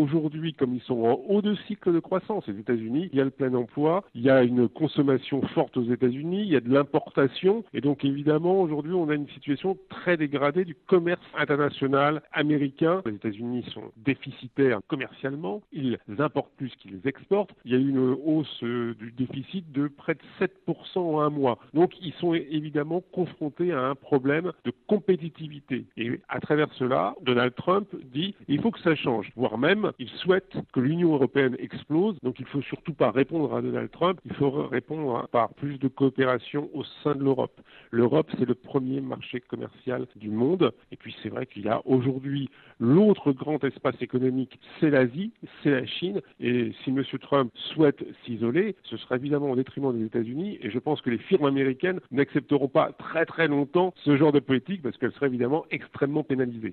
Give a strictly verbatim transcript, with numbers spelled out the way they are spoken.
aujourd'hui, comme ils sont en haut de cycle de croissance, les États-Unis, il y a le plein emploi, il y a une consommation forte aux États-Unis, il y a de l'importation, et donc évidemment, aujourd'hui, on a une situation très dégradée du commerce international américain. Les États-Unis sont déficitaires commercialement, ils importent plus qu'ils exportent. Il y a eu une hausse du déficit de près de sept pour cent en un mois. Donc, ils sont évidemment confrontés à un problème de compétitivité. Et à travers cela, Donald Trump dit il faut que ça change, voire même il souhaite que l'Union européenne explose. Donc, il ne faut surtout pas répondre à Donald Trump, il faut répondre par plus de coopération au sein de l'Europe. L'Europe, c'est le premier marché commercial du monde. Et puis, c'est vrai qu'il y a aujourd'hui l'autre grand espace économique, c'est l'Asie, c'est la Chine. Et si M. Trump souhaite s'isoler, ce sera évidemment au détriment des États-Unis. Et je pense que les firmes américaines n'accepteront pas très très longtemps ce genre de politique parce qu'elles seraient évidemment extrêmement pénalisées.